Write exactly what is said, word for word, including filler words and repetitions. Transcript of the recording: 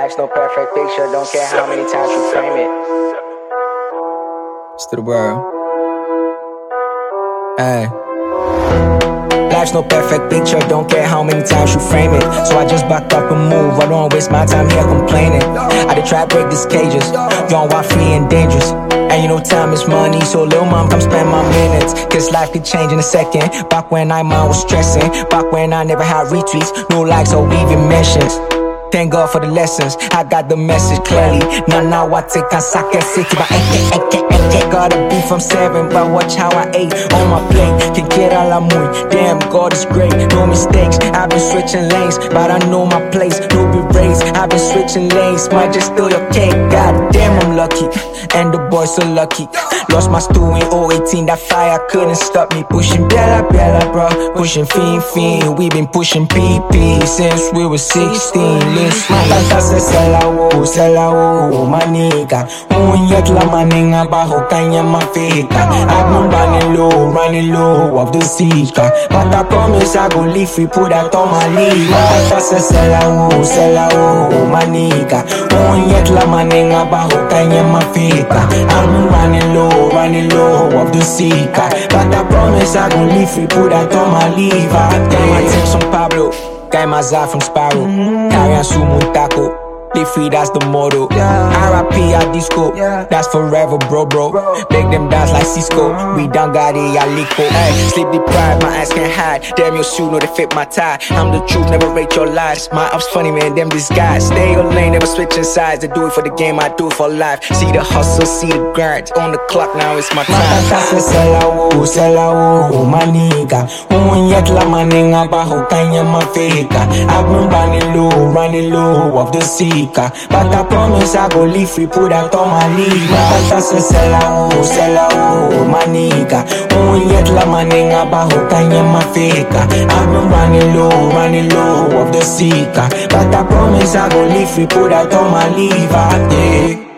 Life's no perfect picture, don't care how many times you frame it. It's to the world. Hey. Life's no perfect picture, don't care how many times you frame it. So I just back up and move, I don't waste my time here complaining. I did try to break these cages, young, wild, free and dangerous. And you know time is money, so lil' mom come spend my minutes. Cause life could change in a second. Back when I mind was stressing, back when I never had retweets, no likes or even mentions. Thank God for the lessons, I got the message clearly. Now now I take a sake city, but eke eke eke. Gotta be from seven, but watch how I ate on my plate. Can get a la muy, damn God is great. No mistakes, I've been switching lanes, but I know my place. No be raised, I've been switching lanes, might just steal your cake. God damn I'm lucky, and the boys so lucky. Lost my stool in oh eighteen, that fire couldn't stop me. Pushing Bella Bella bro, pushing Fiend Fiend. We been pushing P P since we were sixteen. Matata se selawo, selawo, manika. Unyet la maninga bajo kanya mafika. I've been running low, running low of the Zika. But I promise I go leave free, put that on my leave. Matata se selawo, selawo, manika. Unyet la maninga bajo kanya mafika. I've been running low, running low of the Zika. But I promise I go leave free, put that on my leave. Damn, I take some Pablo. Guy Mazar from Sparrow, carry on Sumo Taco. Live free, that's the motto. R I P a disco, that's forever, bro, bro. Make them dance like Cisco. We done got it, Aliko. Ay, sleep deprived, my eyes can't hide. Damn your shoe, no they fit my tie. I'm the truth, never rate your lies. My ups funny, man, them disguise. Stay your lane, never switching sides. They do it for the game, I do it for life. See the hustle, see the grind. On the clock, now it's my time. Matata se selawo, selawo, manika. Unyet la maninga bajo kanya mafika. I've been running low, running low of the sea. But I promise I go leave free, put that on my leave. Matata se selawo, selawo, manika. Unyet la maninga bajo kanya mafika. I've been running low, running low of the Zika. But I promise I go leave free, put that on my leave. Yeah.